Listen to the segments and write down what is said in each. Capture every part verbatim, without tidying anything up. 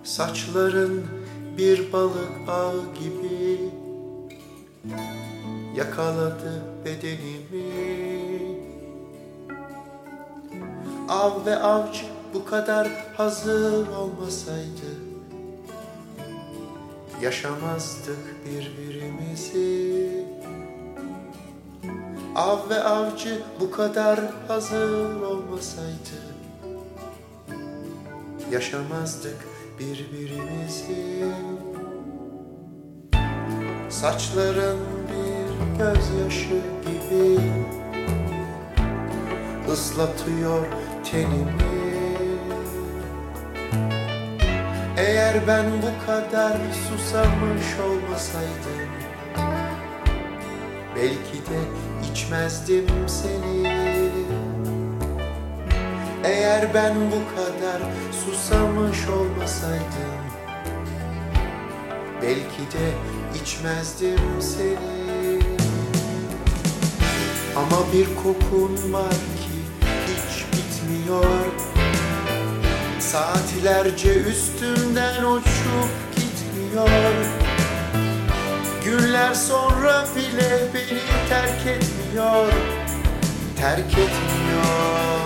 Saçların bir balık ağı gibi yakaladı bedenimi. Av ve avcı bu kadar hazır olmasaydı yaşamazdık birbirimizi. Av ve avcı bu kadar hazır olmasaydı yaşamazdık birbirimizi. Saçların bir gözyaşı gibi ıslatıyor tenimi. Eğer ben bu kadar susamış olmasaydım belki de içmezdim seni. Eğer ben bu kadar susamış olmasaydım belki de içmezdim seni. Ama bir kokun var ki hiç bitmiyor, saatlerce üstümden uçup gitmiyor. Günler sonra bile beni terk etmiyor, terk etmiyor.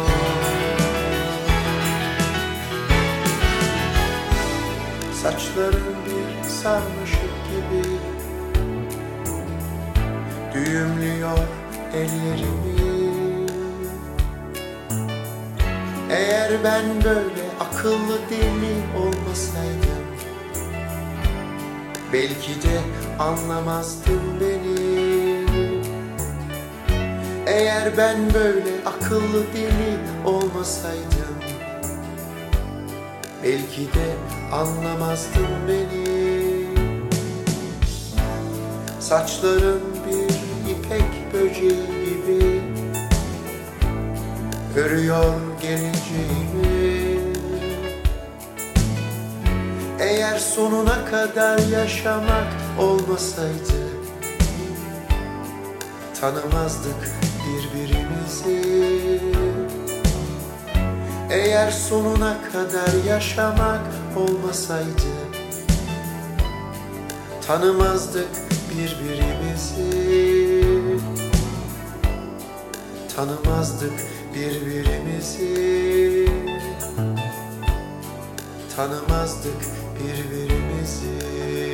Saçların bir sarmaşık gibi düğümlüyor ellerimi. Eğer ben böyle akıllı deli olmasaydım belki de anlamazdın beni. Eğer ben böyle akıllı deli olmasaydım belki de anlamazdın beni. Saçların bir ipek böceği gibi örüyor geleceğimi. Eğer sonuna kadar yaşamak olmasaydı tanımazdık birbirimizi. Eğer sonuna kadar yaşamak olmasaydı tanımazdık birbirimizi. Tanımazdık birbirimizi. Tanımazdık birbirimizi.